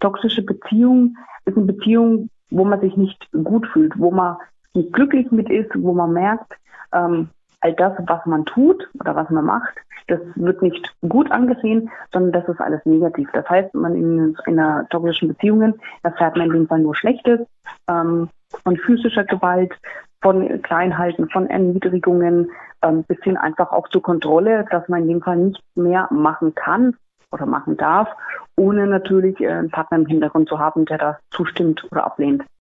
Toxische Beziehung ist eine Beziehung, wo man sich nicht gut fühlt, wo man nicht glücklich mit ist, wo man merkt, all das, was man tut oder was man macht, das wird nicht gut angesehen, sondern das ist alles negativ. Das heißt, man in einer toxischen Beziehung erfährt man in dem Fall nur Schlechtes, von physischer Gewalt, von Kleinhalten, von Erniedrigungen, bis hin einfach auch zur Kontrolle, dass man in dem Fall nicht mehr machen kann oder machen darf, ohne natürlich einen Partner im Hintergrund zu haben, der da zustimmt oder ablehnt.